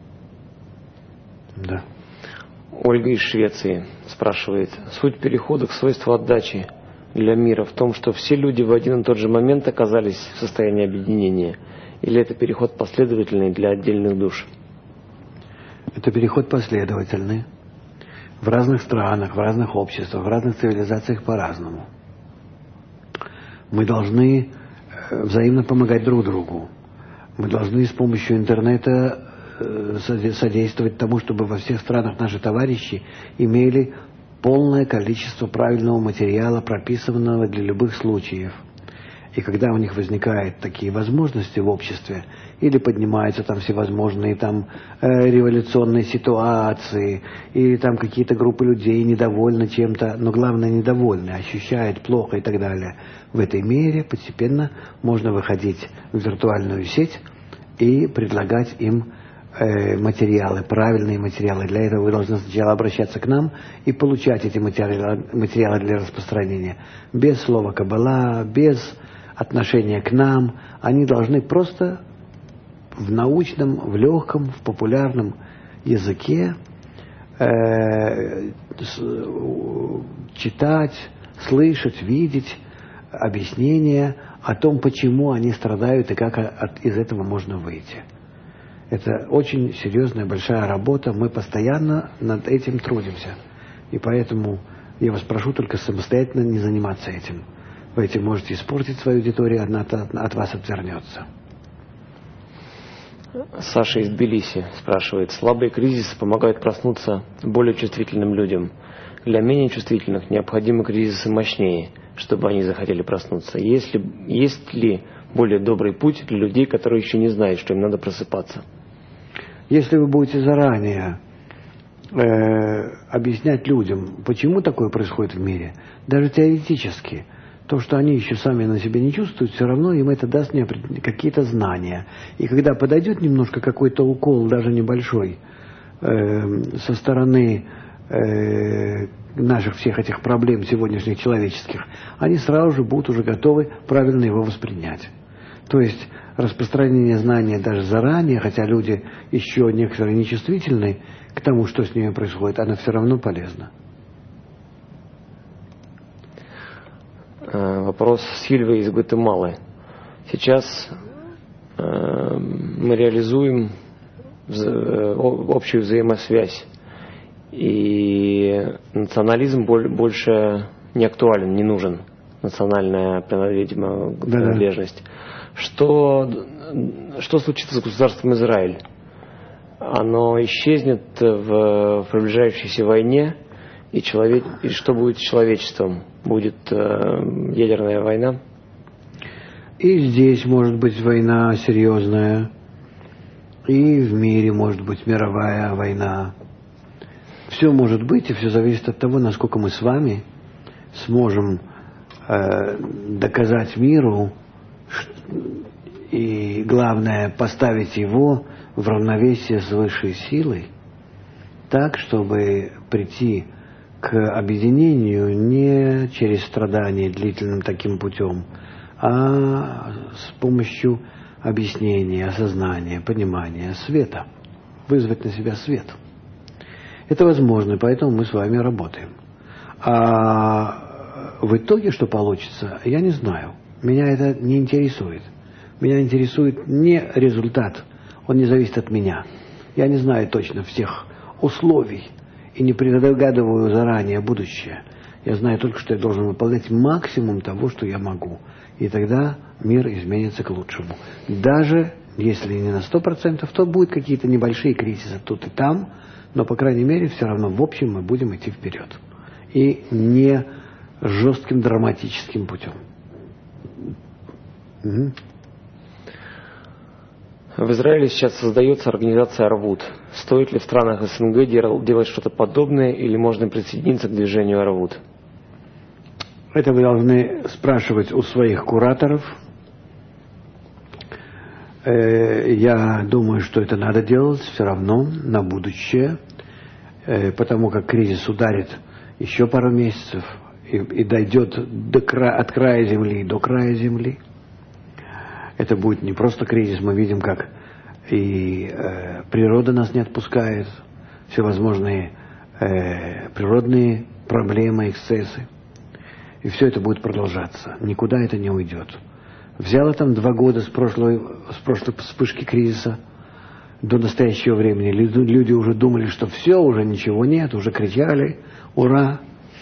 Speaker 1: Да.
Speaker 2: Ольга из Швеции спрашивает: суть перехода к свойству отдачи для мира в том, что все люди в один и тот же момент оказались в состоянии объединения, или это переход последовательный для отдельных душ?
Speaker 1: Это переход последовательный. В разных странах, в разных обществах, в разных цивилизациях по-разному. Мы должны взаимно помогать друг другу. Мы должны с помощью интернета содействовать тому, чтобы во всех странах наши товарищи имели полное количество правильного материала, прописанного для любых случаев. И когда у них возникают такие возможности в обществе, или поднимаются там всевозможные там революционные ситуации, или там какие-то группы людей недовольны чем-то, но главное недовольны, ощущают плохо и так далее, в этой мере постепенно можно выходить в виртуальную сеть и предлагать им материалы, правильные материалы. Для этого вы должны сначала обращаться к нам и получать эти материалы для распространения. Без слова каббала, без отношения к нам. Они должны просто в научном, в легком, в популярном языке читать, слышать, видеть объяснения о том, почему они страдают и как из этого можно выйти. Это очень серьезная, большая работа. Мы постоянно над этим трудимся. И поэтому я вас прошу только самостоятельно не заниматься этим. Вы этим можете испортить свою аудиторию, она от вас отвернется.
Speaker 2: Саша из Тбилиси спрашивает: слабые кризисы помогают проснуться более чувствительным людям. Для менее чувствительных необходимы кризисы мощнее, чтобы они захотели проснуться. Есть ли более добрый путь для людей, которые еще не знают, что им надо просыпаться?
Speaker 1: Если вы будете заранее объяснять людям, почему такое происходит в мире, даже теоретически, то, что они еще сами на себе не чувствуют, все равно им это даст какие-то знания. И когда подойдет немножко какой-то укол, даже небольшой, со стороны наших всех этих проблем сегодняшних человеческих, они сразу же будут уже готовы правильно его воспринять. То есть распространение знания даже заранее, хотя люди еще некоторые нечувствительны к тому, что с ними происходит, оно все равно полезно.
Speaker 2: Вопрос Сильвы из Гватемалы. Сейчас мы реализуем общую взаимосвязь, и национализм больше не актуален, не нужен. Национальная принадлежность. Что случится с государством Израиль? Оно исчезнет в приближающейся войне, и что будет с человечеством? Будет ядерная война?
Speaker 1: И здесь может быть война серьезная, и в мире может быть мировая война. Все может быть, и все зависит от того, насколько мы с вами сможем доказать миру, и главное, поставить его в равновесие с высшей силой, так, чтобы прийти к объединению не через страдания длительным таким путем, а с помощью объяснения, осознания, понимания, света, вызвать на себя свет. Это возможно, и поэтому мы с вами работаем. А в итоге, что получится, я не знаю. Меня это не интересует. Меня интересует не результат, он не зависит от меня. Я не знаю точно всех условий и не предугадываю заранее будущее. Я знаю только, что я должен выполнять максимум того, что я могу. И тогда мир изменится к лучшему. Даже Если не на 100%, то будут какие-то небольшие кризисы тут и там, но, по крайней мере, все равно в общем мы будем идти вперед. И не жестким драматическим путем. Угу.
Speaker 2: В Израиле сейчас создается организация Арвут. Стоит ли в странах СНГ делать что-то подобное или можно присоединиться к движению Арвут?
Speaker 1: Это вы должны спрашивать у своих кураторов. Я думаю, что это надо делать все равно на будущее, потому как кризис ударит еще пару месяцев и дойдет от края земли до края земли. Это будет не просто кризис, мы видим, как и природа нас не отпускает, всевозможные природные проблемы, эксцессы. И все это будет продолжаться, никуда это не уйдет. Взяло там 2 года с прошлой вспышки кризиса до настоящего времени. Люди уже думали, что все, уже ничего нет, уже кричали «Ура!».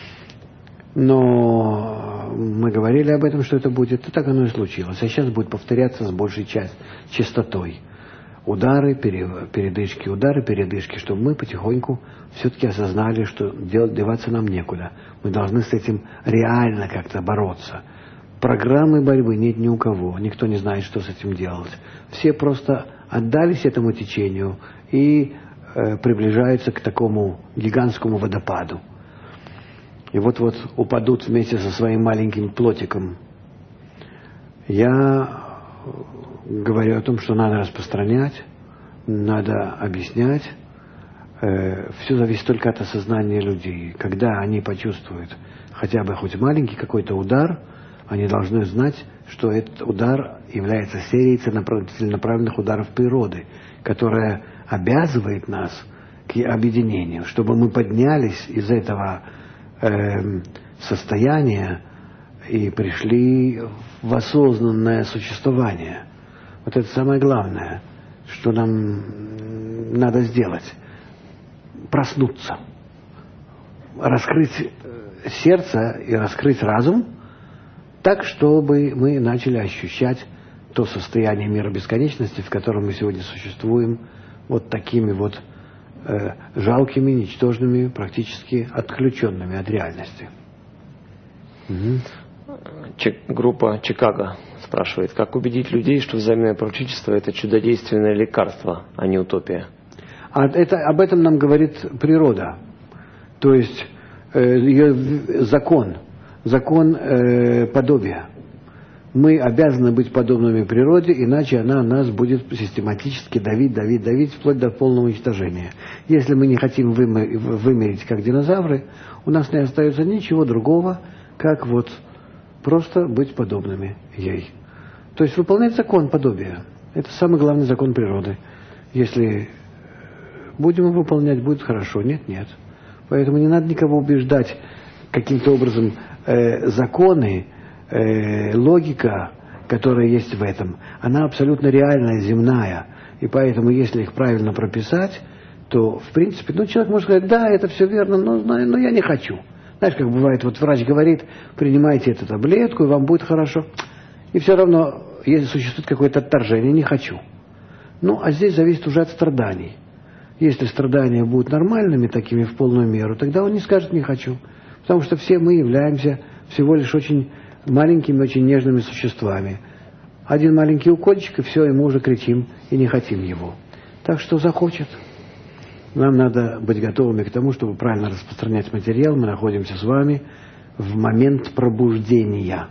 Speaker 1: Но мы говорили об этом, что это будет, и так оно и случилось. А сейчас будет повторяться с большей частотой. Удары, передышки, чтобы мы потихоньку все-таки осознали, что деваться нам некуда. Мы должны с этим реально как-то бороться. Программы борьбы нет ни у кого, никто не знает, что с этим делать. Все просто отдались этому течению и приближаются к такому гигантскому водопаду. И вот-вот упадут вместе со своим маленьким плотиком. Я говорю о том, что надо распространять, надо объяснять. Все зависит только от осознания людей. Когда они почувствуют хотя бы хоть маленький какой-то удар, они должны знать, что этот удар является серией целенаправленных ударов природы, которая обязывает нас к объединению, чтобы мы поднялись из этого состояния и пришли в осознанное существование. Вот это самое главное, что нам надо сделать. Проснуться. Раскрыть сердце и раскрыть разум так, чтобы мы начали ощущать то состояние мира бесконечности, в котором мы сегодня существуем, вот такими вот жалкими, ничтожными, практически отключенными от реальности.
Speaker 2: Группа Чикаго спрашивает, как убедить людей, что взаимное пророчичество – это чудодейственное лекарство, а не утопия?
Speaker 1: Об этом нам говорит природа. То есть ее закон подобия. Мы обязаны быть подобными природе, иначе она нас будет систематически давить, вплоть до полного уничтожения. Если мы не хотим вымереть, как динозавры, у нас не остается ничего другого, как вот просто быть подобными ей. То есть выполнять закон подобия. Это самый главный закон природы. Если будем выполнять, будет хорошо. Нет. Поэтому не надо никого убеждать каким-то образом. Законы, логика, которая есть в этом, она абсолютно реальная, земная. И поэтому, если их правильно прописать, то, в принципе, человек может сказать, да, это все верно, но я не хочу. Знаешь, как бывает, вот врач говорит, принимайте эту таблетку, и вам будет хорошо. И все равно, если существует какое-то отторжение, не хочу. А здесь зависит уже от страданий. Если страдания будут нормальными, такими в полную меру, тогда он не скажет «не хочу». Потому что все мы являемся всего лишь очень маленькими, очень нежными существами. Один маленький укольчик, и все, и мы уже кричим, и не хотим его. Так что захочет. Нам надо быть готовыми к тому, чтобы правильно распространять материал. Мы находимся с вами в момент пробуждения.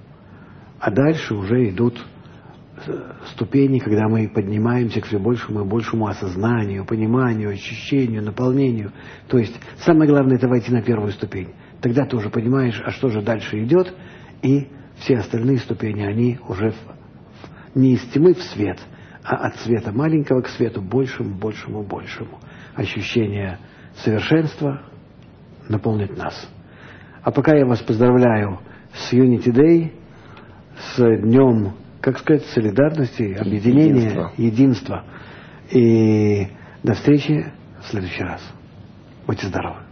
Speaker 1: А дальше уже идут ступени, когда мы поднимаемся к все большему и большему осознанию, пониманию, ощущению, наполнению. То есть самое главное — это войти на первую ступень. Тогда ты уже понимаешь, а что же дальше идет, и все остальные ступени, они уже не из тьмы в свет, а от света маленького к свету большему. Ощущение совершенства наполнит нас. А пока я вас поздравляю с Unity Day, с днем, как сказать, солидарности, объединения, единства. И до встречи в следующий раз. Будьте здоровы.